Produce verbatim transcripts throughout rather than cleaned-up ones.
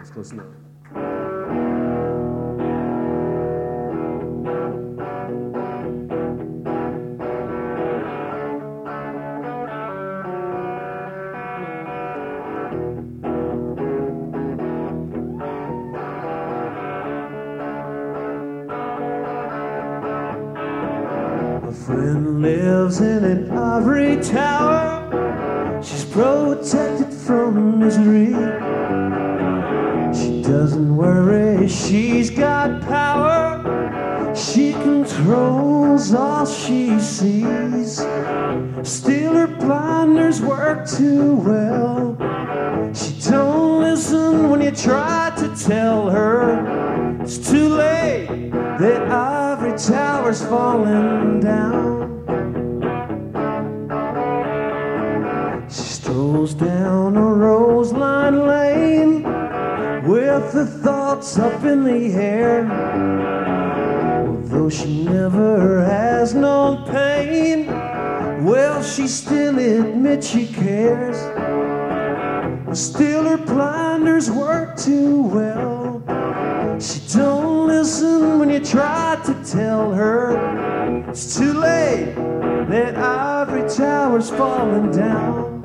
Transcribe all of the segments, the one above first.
That's close enough. Friend lives in an ivory tower. She's protected from misery. She doesn't worry, she's got power. She controls all she sees. Still her blinders work too well. She don't listen when you try to tell her. It's too late, that ivory tower's falling down. She strolls down a rose-lined lane with her thoughts up in the air. Although she never has known pain, well, she still admits she cares. Still her blinders work too well. She don't listen when you try to tell her. It's too late, that ivory tower's falling down.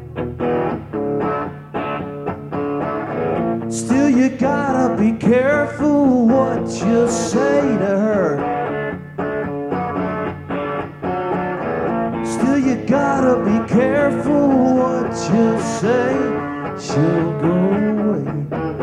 Still you gotta be careful what you say to her. Still you gotta be careful what you say. She'll go away.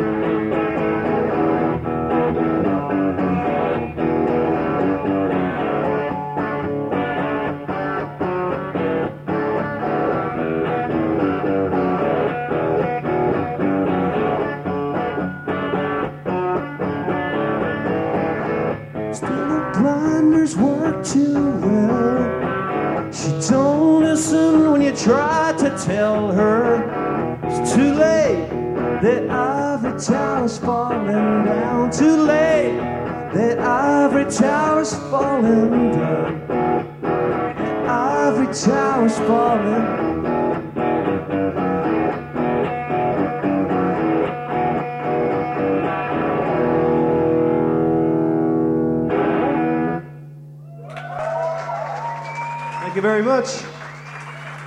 Still her blinders work too well. She don't listen when you try to tell her. It's too late, that ivory tower's falling down. Too late, that ivory tower's falling down. That ivory tower's falling. Thank you very much.